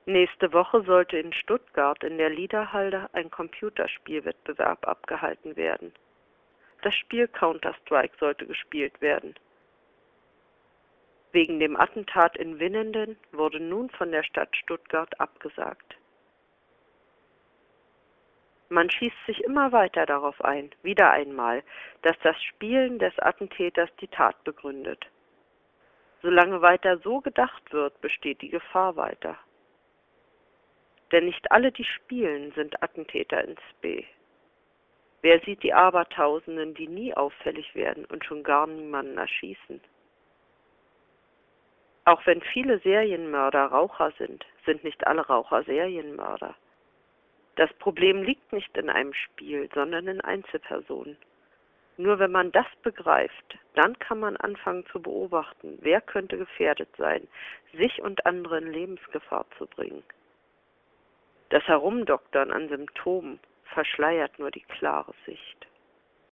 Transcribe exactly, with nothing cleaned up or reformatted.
Nächste Woche sollte in Stuttgart in der Liederhalde ein Computerspielwettbewerb abgehalten werden. Das Spiel Counter-Strike sollte gespielt werden. Wegen dem Attentat in Winnenden wurde nun von der Stadt Stuttgart abgesagt. Man schießt sich immer weiter darauf ein, wieder einmal, dass das Spielen des Attentäters die Tat begründet. Solange weiter so gedacht wird, besteht die Gefahr weiter. Denn nicht alle, die spielen, sind Attentäter in Spe. Wer sieht die Abertausenden, die nie auffällig werden und schon gar niemanden erschießen? Auch wenn viele Serienmörder Raucher sind, sind nicht alle Raucher Serienmörder. Das Problem liegt nicht in einem Spiel, sondern in Einzelpersonen. Nur wenn man das begreift, dann kann man anfangen zu beobachten, wer könnte gefährdet sein, sich und andere in Lebensgefahr zu bringen. Das Herumdoktern an Symptomen verschleiert nur die klare Sicht.